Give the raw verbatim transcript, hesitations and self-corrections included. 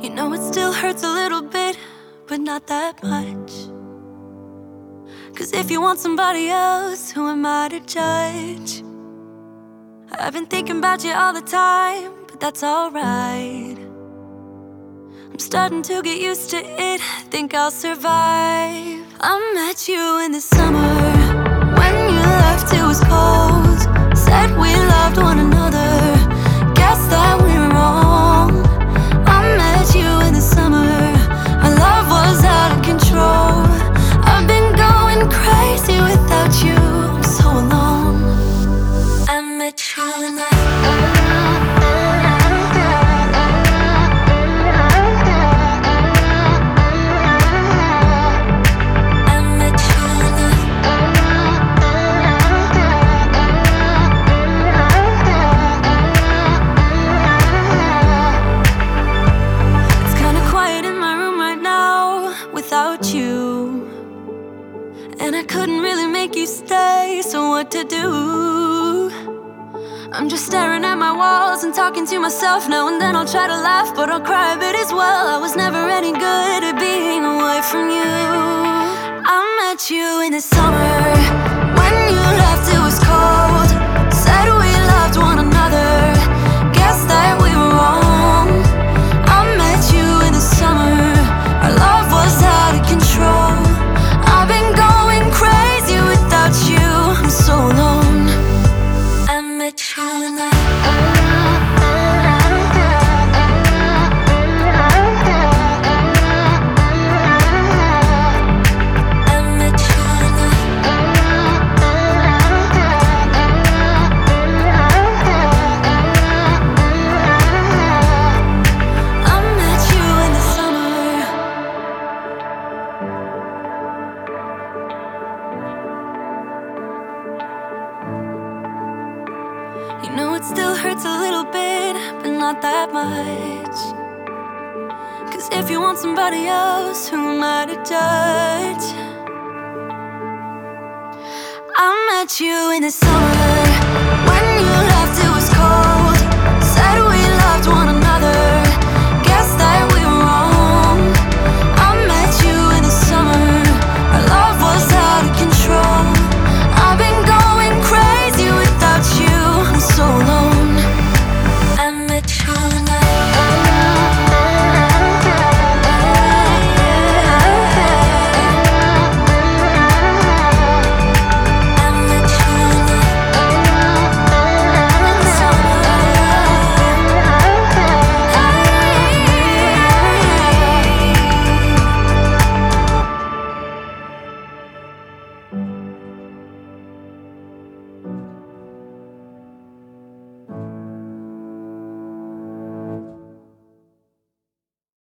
You know it still hurts a little bit, but not that much. Cause if you want somebody else, who am I to judge? I've been thinking about you all the time, but that's alright. I'm starting to get used to it, think I'll survive. I met you in the summer, when you left it was cold. Said we loved one another, guess that we were wrong. I met you in the summer, our love was out of control. I've been going crazy without you, I'm so alone. I met you in the what to do. I'm just staring at my walls and talking to myself now and then. I'll try to laugh, but I'll cry a bit as well. I was never any good at being away from you. I met you in the summer, when you left it was cold. Said we loved one another, guess that we were wrong. I met you in the summer, our love was out of control. I've been going crazy without you, I'm so alone. I met you in the that much. Cause if you want somebody else, who am I to judge? I met you in the summer, when you left it